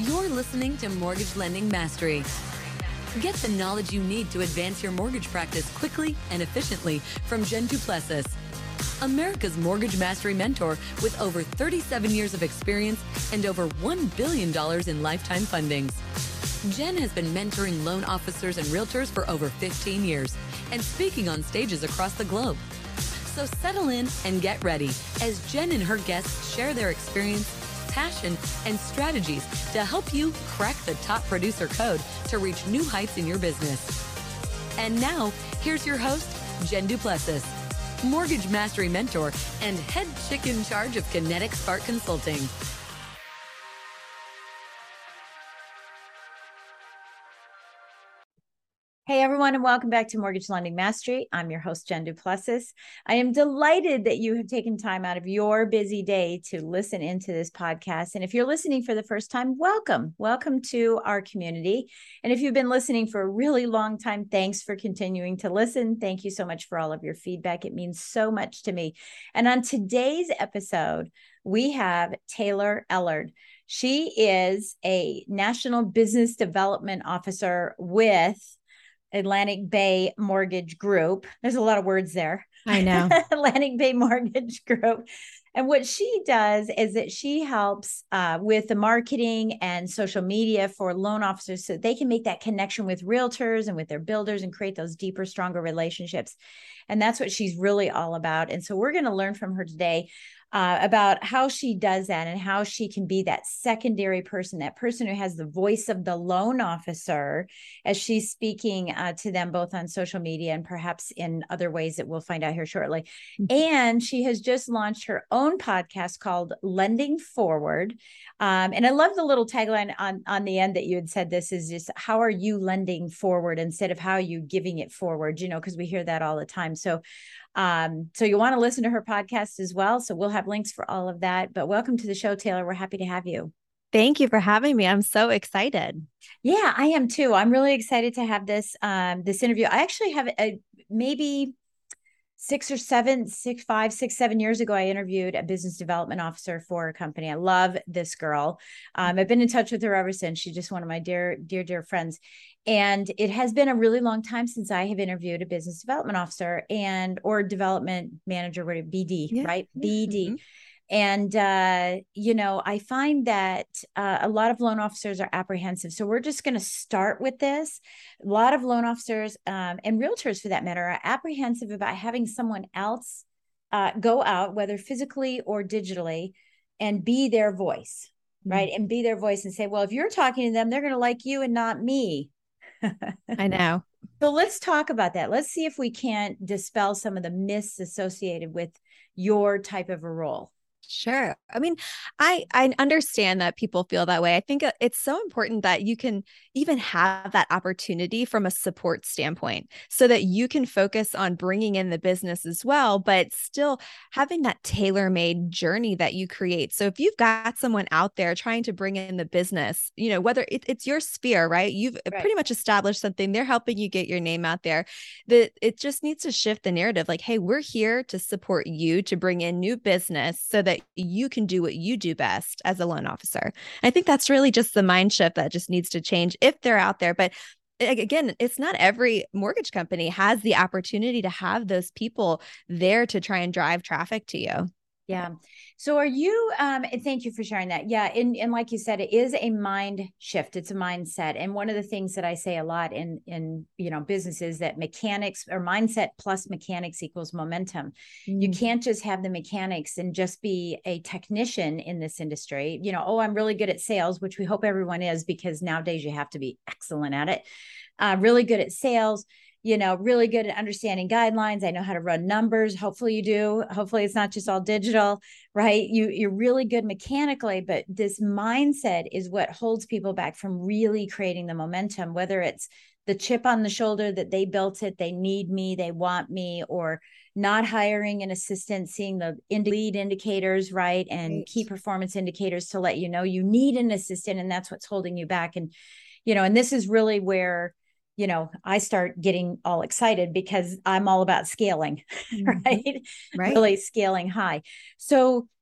You're listening to Mortgage Lending Mastery. Get the knowledge you need to advance your mortgage practice quickly and efficiently from Jen Duplessis, America's Mortgage Mastery mentor with over 37 years of experience and over $1 billion in lifetime fundings. Jen has been mentoring loan officers and realtors for over 15 years and speaking on stages across the globe. So settle in and get ready as Jen and her guests share their experience, passion, and strategies to help you crack the top producer code to reach new heights in your business. And now, here's your host, Jen Duplessis, Mortgage Mastery mentor and head chick in charge of Kinetic Spark Consulting. Hey everyone, and welcome back to Mortgage Lending Mastery. I'm your host, Jen Duplessis. I am delighted that you have taken time out of your busy day to listen into this podcast. And if you're listening for the first time, welcome. Welcome to our community. And if you've been listening for a really long time, thanks for continuing to listen. Thank you so much for all of your feedback. It means so much to me. And on today's episode, we have Taylor Ellard. She is a National Business Development Officer with Atlantic Bay Mortgage Group. There's a lot of words there. I know. Atlantic Bay Mortgage Group. And what she does is that she helps with the marketing and social media for loan officers so they can make that connection with realtors and with their builders and create those deeper, stronger relationships. And that's what she's really all about. And so we're going to learn from her today about how she does that and how she can be that secondary person, that person who has the voice of the loan officer as she's speaking to them both on social media and perhaps in other ways that we'll find out here shortly. And she has just launched her own podcast called Lending Forward. And I love the little tagline on the end that you had said, this is just, how are you lending forward instead of how are you giving it forward, because we hear that all the time. So you want to listen to her podcast as well. So we'll have links for all of that, but welcome to the show, Taylor. We're happy to have you. Thank you for having me. I'm so excited. Yeah, I am too. I'm really excited to have this interview. I actually have maybe 7 years ago, I interviewed a business development officer for a company. I love this girl. I've been in touch with her ever since. She's just one of my dear, dear, dear friends. And it has been a really long time since I have interviewed a business development officer or development manager, BD, right? BD. Mm-hmm. And, I find that a lot of loan officers are apprehensive. So we're just going to start with this. A lot of loan officers and realtors, for that matter, are apprehensive about having someone else go out, whether physically or digitally, and be their voice, right? And be their voice and say, well, if you're talking to them, they're going to like you and not me. I know. So let's talk about that. Let's see if we can't dispel some of the myths associated with your type of a role. Sure. I mean, I understand that people feel that way. I think it's so important that you can even have that opportunity from a support standpoint so that you can focus on bringing in the business as well, but still having that tailor-made journey that you create. So if you've got someone out there trying to bring in the business, whether it's your sphere, right? You've pretty much established something. They're helping you get your name out there. It just needs to shift the narrative. Like, hey, we're here to support you to bring in new business so that you can do what you do best as a loan officer. I think that's really just the mind shift that just needs to change if they're out there. But again, it's not every mortgage company has the opportunity to have those people there to try and drive traffic to you. Yeah. So are you, and thank you for sharing that. Yeah. And like you said, it is a mind shift. It's a mindset. And one of the things that I say a lot in businesses that mechanics or mindset plus mechanics equals momentum. You can't just have the mechanics and just be a technician in this industry. I'm really good at sales, which we hope everyone is, because nowadays you have to be excellent at it. Really good at sales. Really good at understanding guidelines. I know how to run numbers. Hopefully you do. Hopefully it's not just all digital, right? You're really good mechanically, but this mindset is what holds people back from really creating the momentum, whether it's the chip on the shoulder that they built it, they need me, they want me, or not hiring an assistant, seeing the lead indicators, right? And key performance indicators to let you know you need an assistant, and that's what's holding you back. And, and this is really where I start getting all excited because I'm all about scaling, right? Right. Really scaling high. So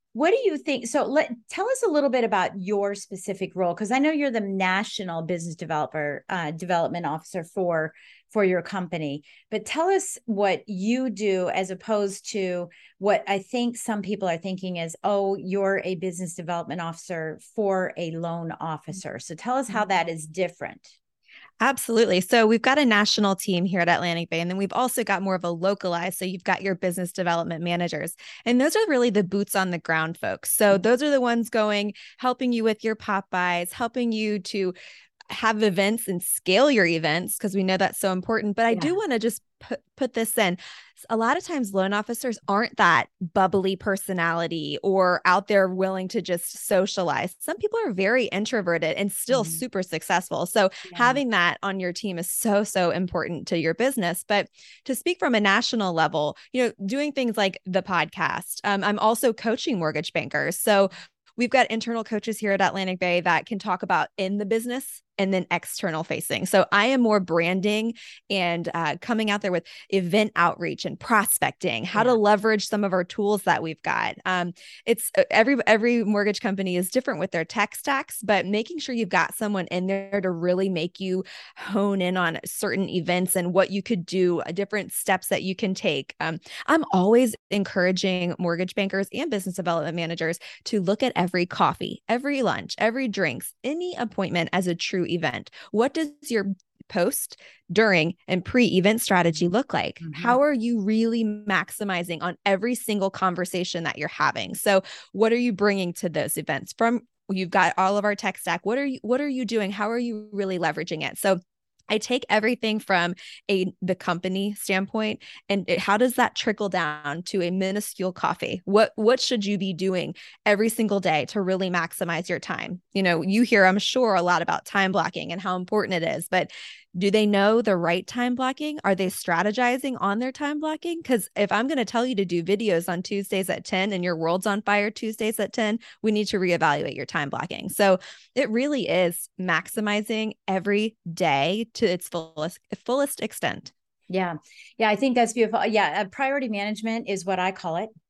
what do you think? So tell us a little bit about your specific role, because I know you're the national business development officer for your company. But tell us what you do as opposed to what I think some people are thinking is, oh, you're a business development officer for a loan officer. So tell us how that is different. Absolutely. So we've got a national team here at Atlantic Bay, and then we've also got more of a localized. So you've got your business development managers, and those are really the boots on the ground folks. So those are the ones going, helping you with your pop buys, helping you to have events and scale your events, because we know that's so important. But I do want to just put this in. A lot of times loan officers aren't that bubbly personality or out there willing to just socialize. Some people are very introverted and still super successful. So having that on your team is so, so important to your business. But to speak from a national level, doing things like the podcast, I'm also coaching mortgage bankers. So we've got internal coaches here at Atlantic Bay that can talk about in the business and then external facing. So I am more branding and coming out there with event outreach and prospecting, how to leverage some of our tools that we've got. It's every mortgage company is different with their tech stacks, but making sure you've got someone in there to really make you hone in on certain events and what you could do, different steps that you can take. I'm always encouraging mortgage bankers and business development managers to look at every coffee, every lunch, every drinks, any appointment as a true event. What does your post, during, and pre-event strategy look like? How are you really maximizing on every single conversation that you're having? So what are you bringing to those events? You've got all of our tech stack. What are you doing? How are you really leveraging it? So I take everything from the company standpoint and how does that trickle down to a minuscule coffee? What should you be doing every single day to really maximize your time? You hear, I'm sure, a lot about time blocking and how important it is, but do they know the right time blocking? Are they strategizing on their time blocking? Because if I'm going to tell you to do videos on Tuesdays at 10 and your world's on fire Tuesdays at 10, we need to reevaluate your time blocking. So it really is maximizing every day to its fullest extent. Yeah. I think that's beautiful. Yeah. Priority management is what I call it.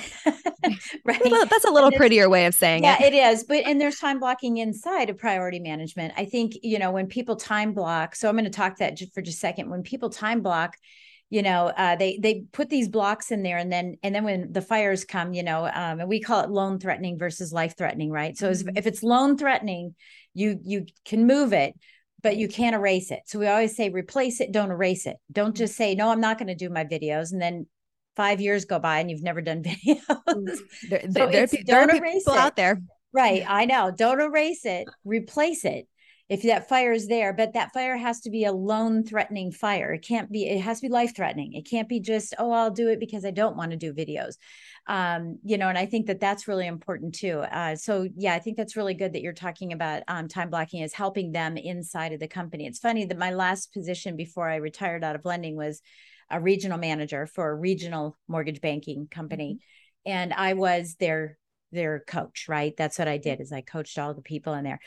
Right. That's a little prettier way of saying it. Yeah, it is. And there's time blocking inside of priority management. I think, when people time block, so I'm going to talk that for just a second. When people time block, they put these blocks in there, and then when the fires come, and we call it loan threatening versus life threatening, right? So if it's loan threatening, you can move it, but you can't erase it. So we always say, replace it, don't erase it. Don't just say, no, I'm not going to do my videos. And then 5 years go by and you've never done videos. There are people out there. Right. I know. Don't erase it, replace it. If that fire is there, but that fire has to be a loan threatening fire. It has to be life threatening. It can't be just, oh, I'll do it because I don't want to do videos. And I think that that's really important too. So yeah, I think that's really good that you're talking about time blocking is helping them inside of the company. It's funny that my last position before I retired out of lending was a regional manager for a regional mortgage banking company. And I was their coach, right? That's what I did, is I coached all the people in there.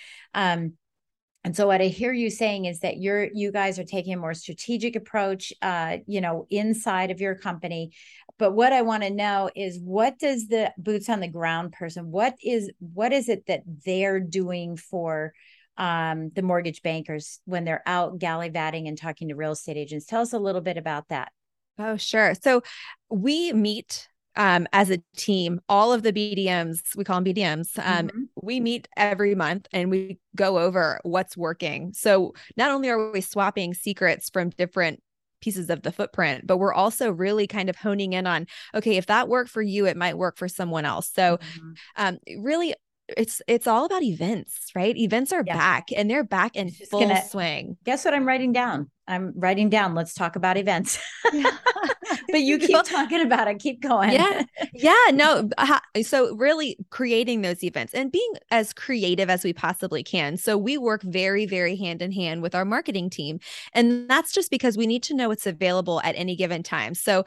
And so what I hear you saying is that you guys are taking a more strategic approach, inside of your company. But what I want to know is, what does the boots on the ground person, what is it that they're doing for the mortgage bankers when they're out gallivanting and talking to real estate agents? Tell us a little bit about that. Oh, sure. So we meet as a team, all of the BDMs, we call them BDMs, we meet every month and we go over what's working. So not only are we swapping secrets from different pieces of the footprint, but we're also really kind of honing in on, okay, if that worked for you, it might work for someone else. So really, it's all about events, right? Events are back, and they're back in full swing. Guess what I'm writing down? I'm writing down, let's talk about events. But you keep talking about it. Keep going. No. So really creating those events and being as creative as we possibly can. So we work very, very hand in hand with our marketing team. And that's just because we need to know what's available at any given time. So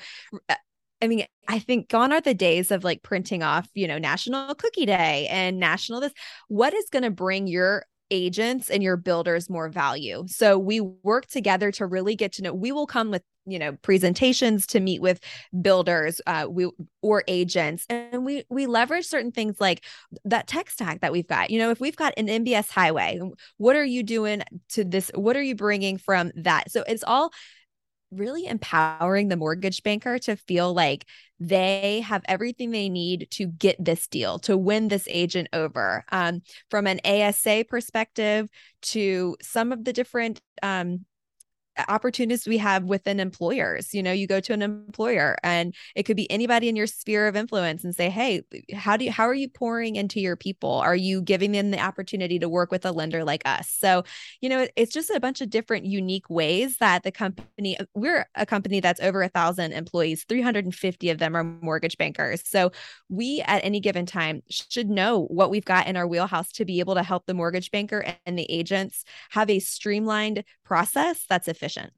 I think gone are the days of like printing off, National Cookie Day and National this. What is going to bring your agents and your builders more value. So we work together to really get to know. We will come with, you know, presentations to meet with builders, or agents, and we leverage certain things like that tech stack that we've got. You know, if we've got an MBS highway, what are you doing to this? What are you bringing from that? So it's all really empowering the mortgage banker to feel like they have everything they need to get this deal, to win this agent over. From an ASA perspective to some of the different opportunities we have within employers. You know, you go to an employer and it could be anybody in your sphere of influence and say, hey, how are you pouring into your people? Are you giving them the opportunity to work with a lender like us? So, you know, it's just a bunch of different unique ways that the company, we're a company that's over 1,000 employees, 350 of them are mortgage bankers. So we at any given time should know what we've got in our wheelhouse to be able to help the mortgage banker and the agents have a streamlined process that's efficient.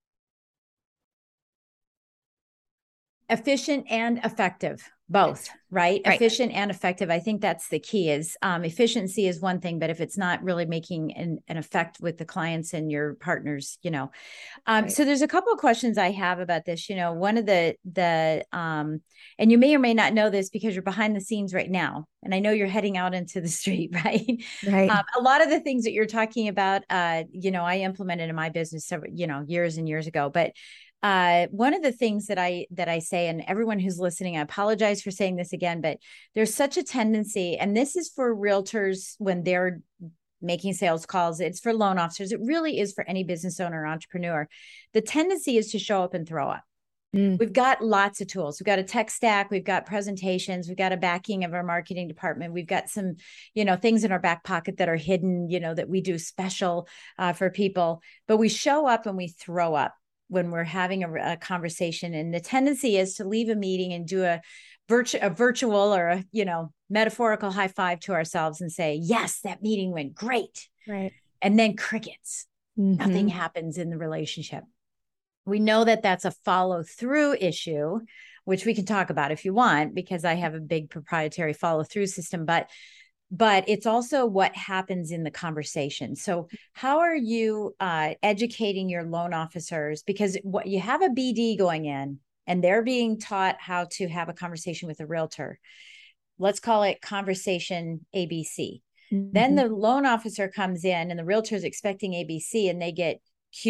Efficient and effective, both, right? Efficient and effective. I think that's the key. Is efficiency is one thing, but if it's not really making an effect with the clients and your partners, you know. So there's a couple of questions I have about this. You know, one of the and you may or may not know this because you're behind the scenes right now, and I know you're heading out into the street, right? Right. A lot of the things that you're talking about, you know, I implemented in my business several, you know, years and years ago, but one of the things that I say, and everyone who's listening, I apologize for saying this again, but there's such a tendency, and this is for realtors when they're making sales calls, it's for loan officers, it really is for any business owner or entrepreneur. The tendency is to show up and throw up. We've got lots of tools. We've got a tech stack. We've got presentations. We've got a backing of our marketing department. We've got some, you know, things in our back pocket that are hidden, you know, that we do special for people, but we show up and we throw up when we're having a conversation. And the tendency is to leave a meeting and do a virtual or a, you know, metaphorical high five to ourselves and say, yes, that meeting went great. Right. And then crickets. Nothing happens in the relationship. We know that that's a follow through issue, which we can talk about if you want, because I have a big proprietary follow through system, but it's also what happens in the conversation. So how are you educating your loan officers? Because what you have a BD going in and they're being taught how to have a conversation with a realtor. Let's call it conversation ABC. Then the loan officer comes in and the realtor is expecting ABC and they get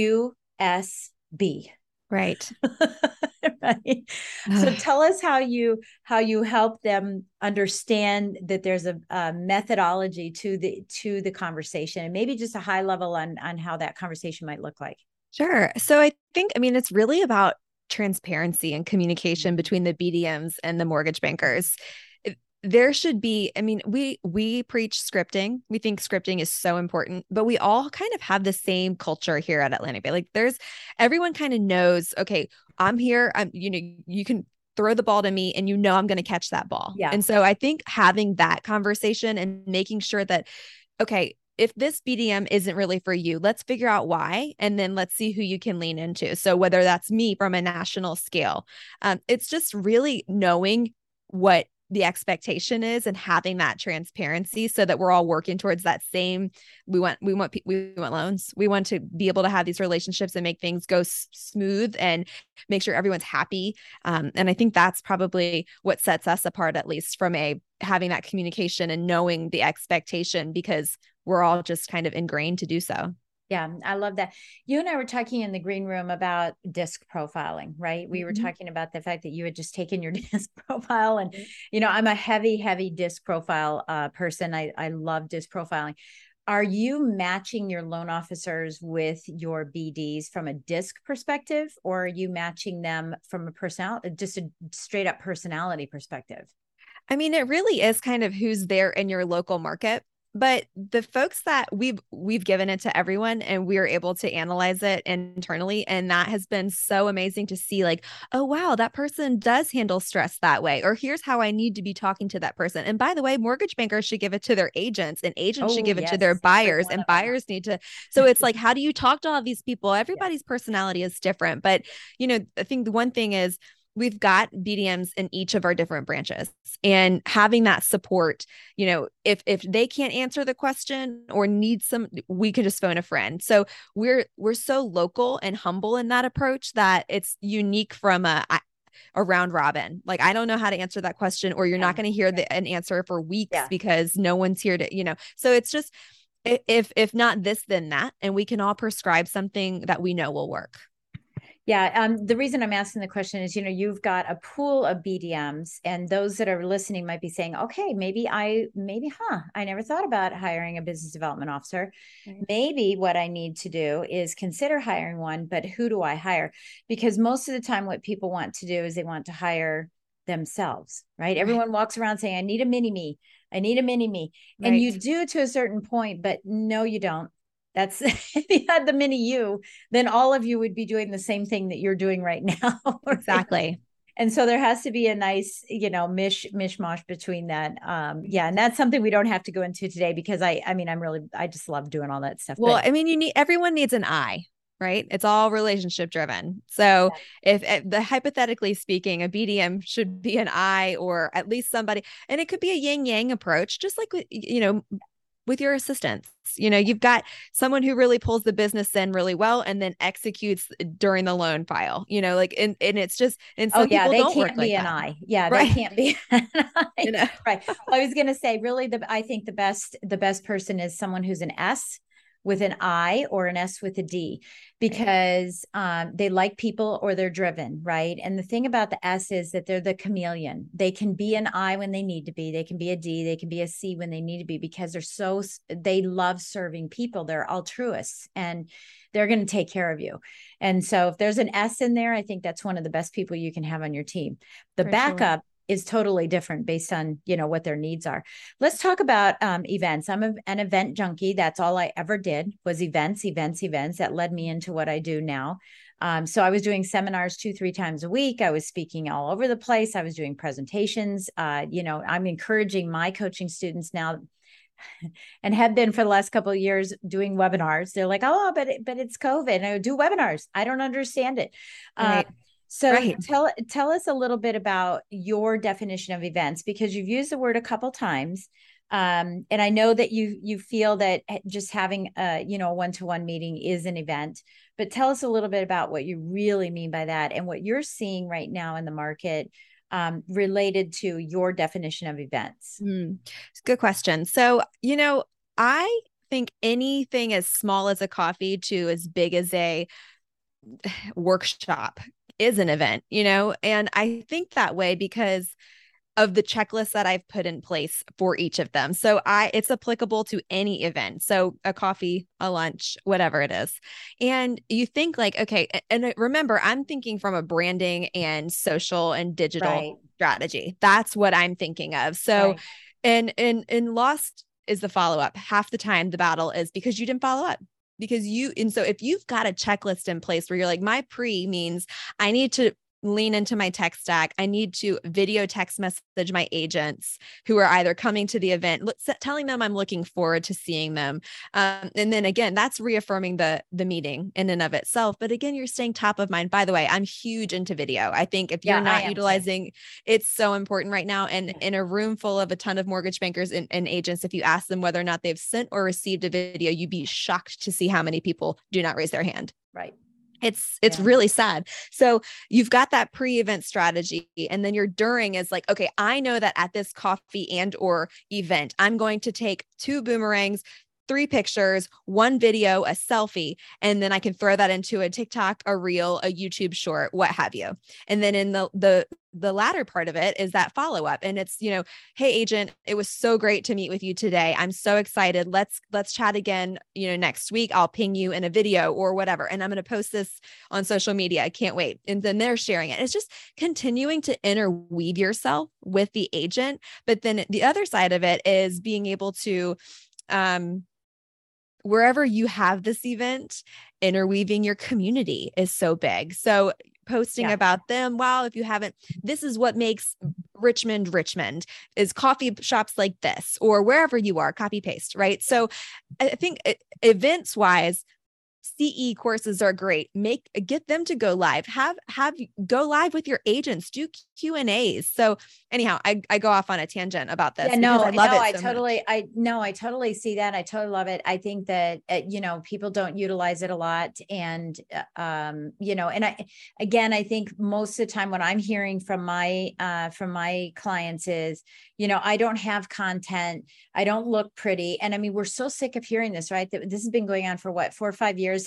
QSB. Right. Right. So tell us how you help them understand that there's a methodology to the conversation, and maybe just a high level on how that conversation might look like. Sure. So I think, I mean, it's really about transparency and communication between the BDMs and the mortgage bankers. There should be, I mean, we preach scripting. We think scripting is so important, but we all kind of have the same culture here at Atlantic Bay. Like everyone kind of knows, okay, I'm here. You know, you can throw the ball to me and you know, I'm going to catch that ball. Yeah. And so I think having that conversation and making sure that, okay, if this BDM isn't really for you, let's figure out why, and then let's see who you can lean into. So whether that's me from a national scale, it's just really knowing what the expectation is and having that transparency so that we're all working towards that same, we want loans. We want to be able to have these relationships and make things go smooth and make sure everyone's happy. And I think that's probably what sets us apart, at least from having that communication and knowing the expectation, because we're all just kind of ingrained to do so. Yeah, I love that. You and I were talking in the green room about disc profiling, right? We were talking about the fact that you had just taken your disc profile, and, you know, I'm a heavy disc profile person. I love disc profiling. Are you matching your loan officers with your BDs from a disc perspective, or are you matching them from just a straight up personality perspective? I mean, it really is kind of who's there in your local market. But the folks that we've given it to everyone, and we are able to analyze it internally. And that has been so amazing to see, like, oh, wow, that person does handle stress that way. Or here's how I need to be talking to that person. And by the way, mortgage bankers should give it to their agents, and agents should give it to their buyers, and buyers need to. So it's like, how do you talk to all these people? Everybody's personality is different. But, you know, I think the one thing is, we've got BDMs in each of our different branches, and having that support, if they can't answer the question or need some, we could just phone a friend. So we're so local and humble in that approach that it's unique from a round robin. Like, I don't know how to answer that question, or you're not going to hear an answer for weeks because no one's here to, so it's just, if not this, then that, and we can all prescribe something that we know will work. Yeah. The reason I'm asking the question is, you've got a pool of BDMs, and those that are listening might be saying, okay, I never thought about hiring a business development officer. Right. Maybe what I need to do is consider hiring one, but who do I hire? Because most of the time what people want to do is they want to hire themselves, right? Everyone walks around saying, I need a mini me. I need a mini me. Right. And you do to a certain point, but no, you don't. That's if you had the mini you, then all of you would be doing the same thing that you're doing right now. Right? Exactly. And so there has to be a nice, mishmash between that. And that's something we don't have to go into today, because I just love doing all that stuff. Well, everyone needs an I, right? It's all relationship driven. So if the hypothetically speaking, a BDM should be an I, or at least somebody, and it could be a yin yang approach, just like, with your assistants. You've got someone who really pulls the business in really well and then executes during the loan file, and it's just, and some people don't work like that. Right. They can't be an I. Right. I was going to say, really, I think the best person is someone who's an S with an I, or an S with a D, because they like people, or they're driven, right? And the thing about the S is that they're the chameleon. They can be an I when they need to be. They can be a D. They can be a C when they need to be, because they love serving people. They're altruists, and they're going to take care of you. And so if there's an S in there, I think that's one of the best people you can have on your team. The backup is totally different based on, what their needs are. Let's talk about events. I'm an event junkie. That's all I ever did was events. That led me into what I do now. So I was doing seminars 2-3 times a week. I was speaking all over the place. I was doing presentations. I'm encouraging my coaching students now, and have been for the last couple of years, doing webinars. They're like, oh, but it's COVID. And I do webinars. I don't understand it. Right. So tell us a little bit about your definition of events, because you've used the word a couple times. And I know that you feel that just having a one-to-one meeting is an event, but tell us a little bit about what you really mean by that, and what you're seeing right now in the market related to your definition of events. Good question. So, I think anything as small as a coffee to as big as a workshop is an event, and I think that way because of the checklist that I've put in place for each of them. So it's applicable to any event. So a coffee, a lunch, whatever it is. And you think like, okay, and remember, I'm thinking from a branding and social and digital strategy. That's what I'm thinking of. So, and lost is the follow-up. Half the time the battle is because you didn't follow up. So if you've got a checklist in place where you're like, my pre means I need to lean into my tech stack. I need to video text message my agents who are either coming to the event, telling them I'm looking forward to seeing them. And then again, that's reaffirming the meeting in and of itself. But again, you're staying top of mind. By the way, I'm huge into video. I think if you're not utilizing, it's so important right now. And in a room full of a ton of mortgage bankers and agents, if you ask them whether or not they've sent or received a video, you'd be shocked to see how many people do not raise their hand. Right. It's really sad. So you've got that pre-event strategy, and then your during is like, okay, I know that at this coffee and or event, I'm going to take 2 boomerangs, 3 pictures, 1 video, a selfie, and then I can throw that into a TikTok, a reel, a YouTube short, what have you. And then in the latter part of it is that follow-up. And it's, hey agent, it was so great to meet with you today. I'm so excited. Let's chat again, next week. I'll ping you in a video or whatever. And I'm going to post this on social media. I can't wait. And then they're sharing it. It's just continuing to interweave yourself with the agent. But then the other side of it is being able to, wherever you have this event, interweaving your community is so big. So posting about them. Wow, if you haven't, this is what makes Richmond is coffee shops like this, or wherever you are, copy paste, right? So I think events wise, CE courses are great. Get them to go live. Have go live with your agents. Do Q&As. So anyhow, I go off on a tangent about this because I love it so much. I totally see that. I totally love it. I think that people don't utilize it a lot, and and I think most of the time what I'm hearing from my clients is, I don't have content. I don't look pretty. And I mean, we're so sick of hearing this, right? This has been going on for what, 4 or 5 years.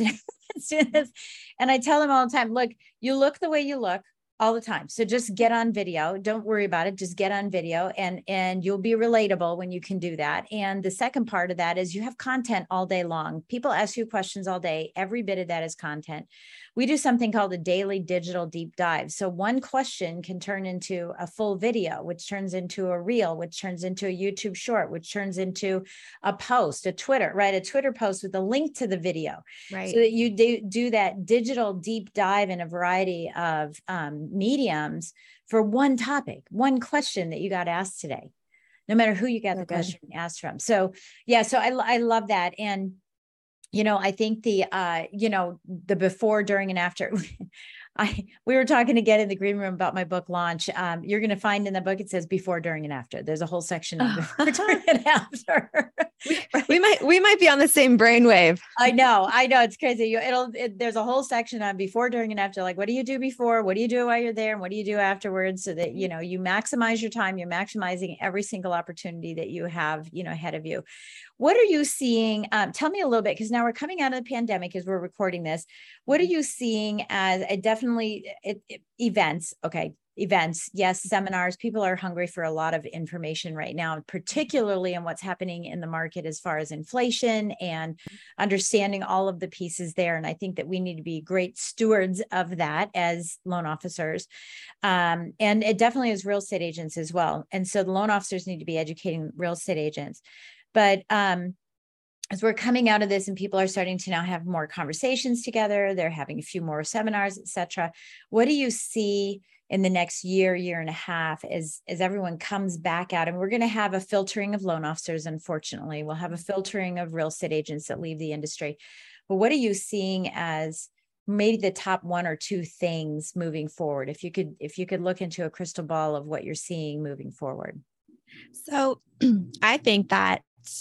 And I tell them all the time, look, you look the way you look all the time. So just get on video. Don't worry about it. Just get on video, and you'll be relatable when you can do that. And the second part of that is you have content all day long. People ask you questions all day. Every bit of that is content. We do something called a daily digital deep dive. So one question can turn into a full video, which turns into a reel, which turns into a YouTube short, which turns into a post, a Twitter post with a link to the video. Right. So that you do that digital deep dive in a variety of mediums for one topic, one question that you got asked today, no matter who you got the question asked from. So yeah, so I love that. And I think the before, during, and after. We were talking again in the green room about my book launch. You're going to find in the book, it says before, during, and after. There's a whole section of before, during, and after. we might be on the same brainwave. I know. It's crazy. There's a whole section on before, during, and after. Like, what do you do before? What do you do while you're there? And what do you do afterwards? So that, you maximize your time. You're maximizing every single opportunity that you have, ahead of you. What are you seeing? Tell me a little bit, because now we're coming out of the pandemic as we're recording this. What are you seeing as events? Okay. Events. Yes. Seminars. People are hungry for a lot of information right now, particularly in what's happening in the market as far as inflation and understanding all of the pieces there. And I think that we need to be great stewards of that as loan officers. And it definitely is real estate agents as well. And so the loan officers need to be educating real estate agents. But as we're coming out of this and people are starting to now have more conversations together, they're having a few more seminars, et cetera. What do you see in the next year and a half as everyone comes back out? And we're going to have a filtering of loan officers, unfortunately. We'll have a filtering of real estate agents that leave the industry. But what are you seeing as maybe the top 1 or 2 things moving forward? If you could look into a crystal ball of what you're seeing moving forward. So I think that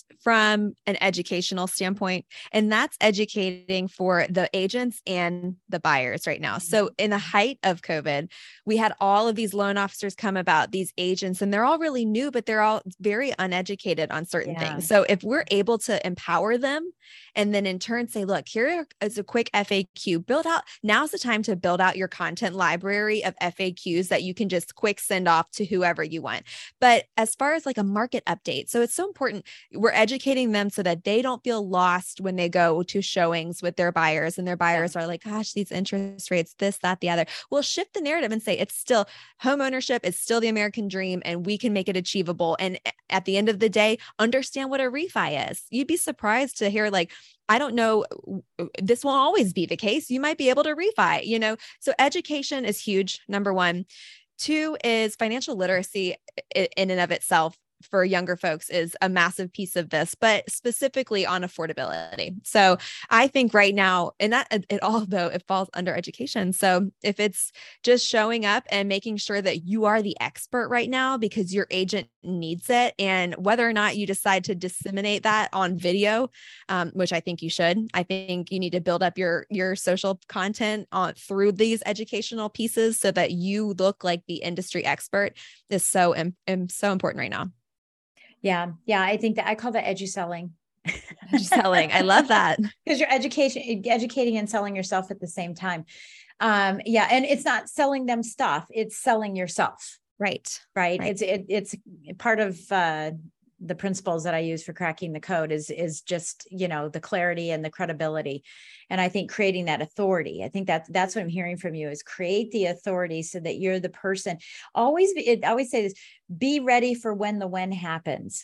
from an educational standpoint, and that's educating for the agents and the buyers right now. So in the height of COVID, we had all of these loan officers come about, these agents, and they're all really new, but they're all very uneducated on certain things. So if we're able to empower them and then in turn say, look, here is a quick FAQ, now's the time to build out your content library of FAQs that you can just quick send off to whoever you want. But as far as like a market update, so it's so important. We're educating them so that they don't feel lost when they go to showings with their buyers and their buyers are like, gosh, these interest rates, this, that, the other. We'll shift the narrative and say, it's still home ownership. It's still the American dream, and we can make it achievable. And at the end of the day, understand what a refi is. You'd be surprised to hear, like, I don't know, this won't always be the case. You might be able to refi, so education is huge. Number 1. 2 is financial literacy in and of itself for younger folks is a massive piece of this, but specifically on affordability. So I think right now, and that it falls under education. So if it's just showing up and making sure that you are the expert right now because your agent needs it, and whether or not you decide to disseminate that on video, which I think you should. I think you need to build up your social content through these educational pieces so that you look like the industry expert is so important right now. Yeah. I think that I call that edu-selling. Edu-selling. I love that. Because you're educating and selling yourself at the same time. And it's not selling them stuff, it's selling yourself. Right. It's part of the principles that I use for cracking the code is just, the clarity and the credibility. And I think creating that authority, I think that's what I'm hearing from you is create the authority so that you're the person. I always say this, be ready for when the when happens,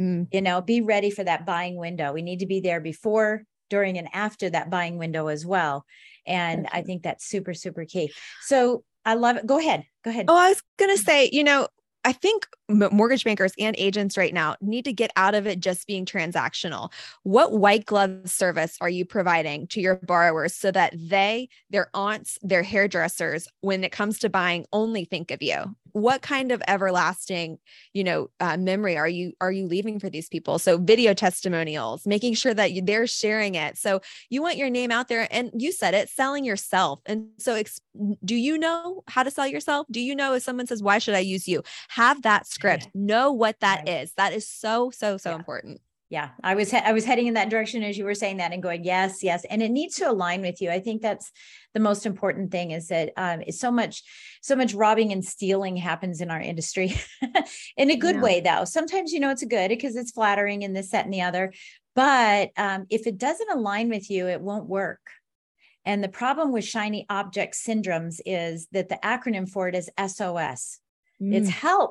be ready for that buying window. We need to be there before, during, and after that buying window as well. And I think that's super, super key. So I love it. Go ahead. Oh, I was going to say, I think mortgage bankers and agents right now need to get out of it just being transactional. What white glove service are you providing to your borrowers so that their aunts, their hairdressers, when it comes to buying, only think of you? What kind of everlasting, memory are you leaving for these people? So video testimonials, making sure that they're sharing it. So you want your name out there, and you said it, selling yourself. And so do you know how to sell yourself? Do you know if someone says, why should I use you? Have that script, know what that is. That is so important. Yeah. I was heading in that direction as you were saying that and going, yes. And it needs to align with you. I think that's the most important thing, is that it's so much robbing and stealing happens in our industry in a good way, though. Sometimes, it's a good because it's flattering and this, that, and the other. But if it doesn't align with you, it won't work. And the problem with shiny object syndromes is that the acronym for it is SOS. It's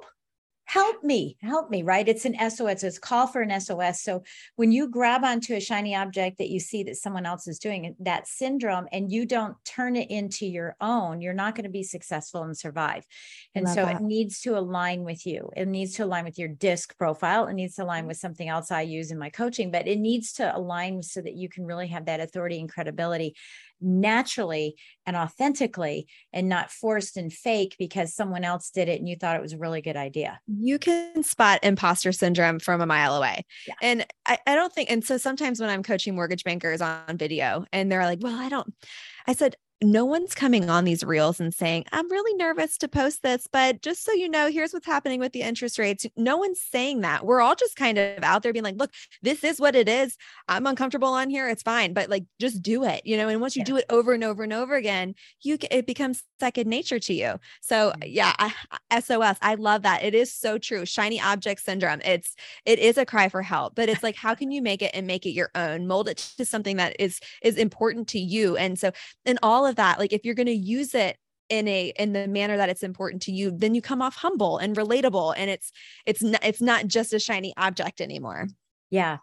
help me, right? It's an SOS. It's call for an SOS. So when you grab onto a shiny object that you see that someone else is doing, that syndrome, and you don't turn it into your own, you're not going to be successful and survive. And so it needs to align with you. It needs to align with your DISC profile. It needs to align with something else I use in my coaching, but it needs to align so that you can really have that authority and credibility naturally and authentically, and not forced and fake because someone else did it and you thought it was a really good idea. You can spot imposter syndrome from a mile away. Yeah. And I don't think, and so sometimes when I'm coaching mortgage bankers on video and they're like, well, I said, no one's coming on these reels and saying, I'm really nervous to post this, but just so you know, here's what's happening with the interest rates. No one's saying that. We're all just kind of out there being like, look, this is what it is. I'm uncomfortable on here. It's fine. But like, just do it, and once you do it over and over and over again, it becomes second nature to you. So SOS, I love that. It is so true. Shiny object syndrome. It is a cry for help, but it's like, how can you make it and make it your own, mold it to something that is important to you? And so in all of that, like if you're going to use it in the manner that it's important to you, then you come off humble and relatable, and it's not just a shiny object anymore. Yeah.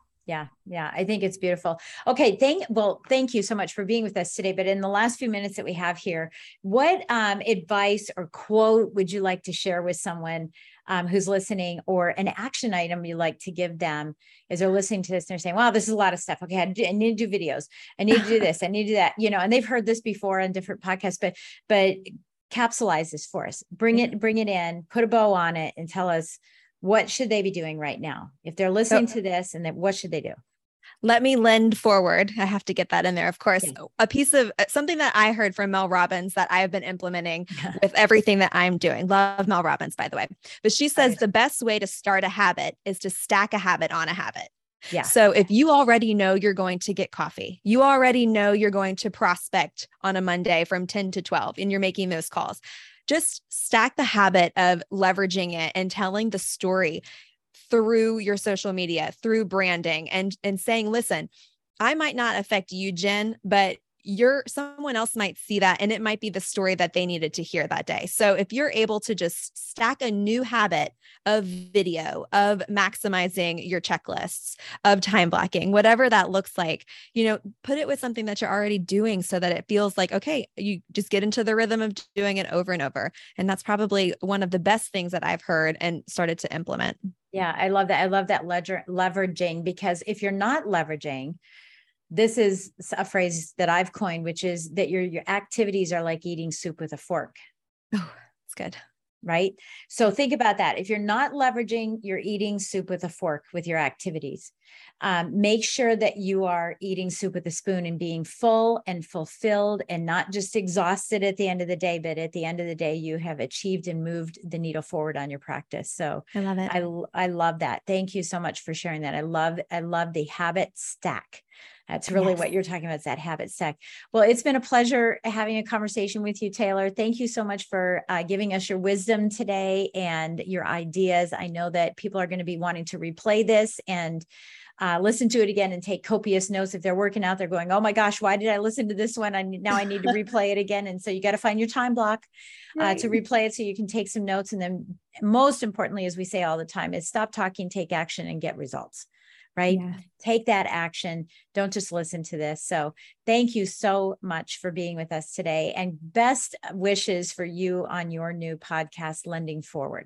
I think it's beautiful. Okay. Thank you so much for being with us today. But in the last few minutes that we have here, what advice or quote would you like to share with someone who's listening, or an action item you like to give them as they're listening to this and they're saying, wow, this is a lot of stuff. Okay. I need to do videos. I need to do this. I need to do that, and they've heard this before on different podcasts, but capsulize this for us, bring it in, put a bow on it, and tell us, what should they be doing right now? If they're listening to this, and then what should they do? Let me lend forward. I have to get that in there, of course. Yeah. A piece of something that I heard from Mel Robbins that I have been implementing with everything that I'm doing. Love Mel Robbins, by the way. But she says the best way to start a habit is to stack a habit on a habit. Yeah. So if you already know you're going to get coffee, you already know you're going to prospect on a Monday from 10 to 12, and you're making those calls, just stack the habit of leveraging it and telling the story through your social media, through branding, and saying, listen, I might not affect you, Jen, but someone else might see that, and it might be the story that they needed to hear that day. So if you're able to just stack a new habit of video, of maximizing your checklists, of time blocking, whatever that looks like, put it with something that you're already doing so that it feels like, okay, you just get into the rhythm of doing it over and over. And that's probably one of the best things that I've heard and started to implement. Yeah, I love that. I love that leveraging, because if you're not leveraging, this is a phrase that I've coined, which is that your activities are like eating soup with a fork. Oh, that's good. Right? So think about that. If you're not leveraging, you're eating soup with a fork with your activities. Make sure that you are eating soup with a spoon and being full and fulfilled, and not just exhausted at the end of the day, but at the end of the day, you have achieved and moved the needle forward on your practice. So I love it. I love that. Thank you so much for sharing that. I love the habit stack. That's really what you're talking about, is that habit stack. Well, it's been a pleasure having a conversation with you, Taylor. Thank you so much for giving us your wisdom today and your ideas. I know that people are going to be wanting to replay this and listen to it again and take copious notes. If they're working out, they're going, oh my gosh, why did I listen to this one? Now I need to replay it again. And so you got to find your time block to replay it so you can take some notes. And then most importantly, as we say all the time, is stop talking, take action, and get results. Right? Yeah. Take that action. Don't just listen to this. So thank you so much for being with us today, and best wishes for you on your new podcast, Lending Forward.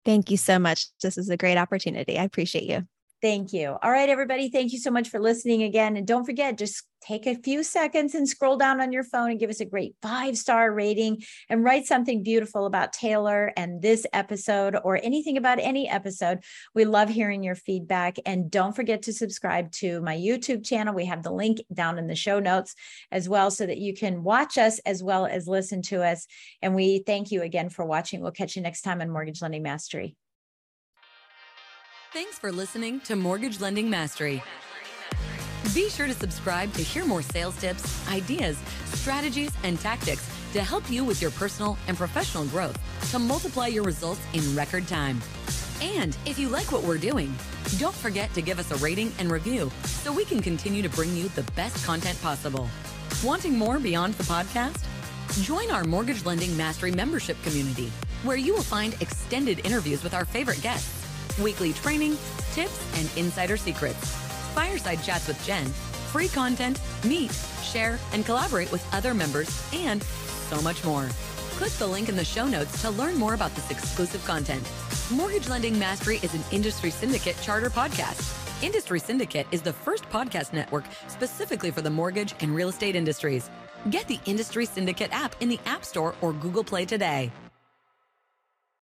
Thank you so much. This is a great opportunity. I appreciate you. Thank you. All right, everybody. Thank you so much for listening again. And don't forget, just take a few seconds and scroll down on your phone and give us a great 5-star rating and write something beautiful about Taylor and this episode or anything about any episode. We love hearing your feedback. And don't forget to subscribe to my YouTube channel. We have the link down in the show notes as well, so that you can watch us as well as listen to us. And we thank you again for watching. We'll catch you next time on Mortgage Lending Mastery. Thanks for listening to Mortgage Lending Mastery. Be sure to subscribe to hear more sales tips, ideas, strategies, and tactics to help you with your personal and professional growth to multiply your results in record time. And if you like what we're doing, don't forget to give us a rating and review so we can continue to bring you the best content possible. Wanting more beyond the podcast? Join our Mortgage Lending Mastery membership community, where you will find extended interviews with our favorite guests, weekly training, tips, and insider secrets, fireside chats with Jen, free content, meet, share, and collaborate with other members, and so much more. Click the link in the show notes to learn more about this exclusive content. Mortgage Lending Mastery is an Industry Syndicate charter podcast. Industry Syndicate is the first podcast network specifically for the mortgage and real estate industries. Get the Industry Syndicate app in the App Store or Google Play today.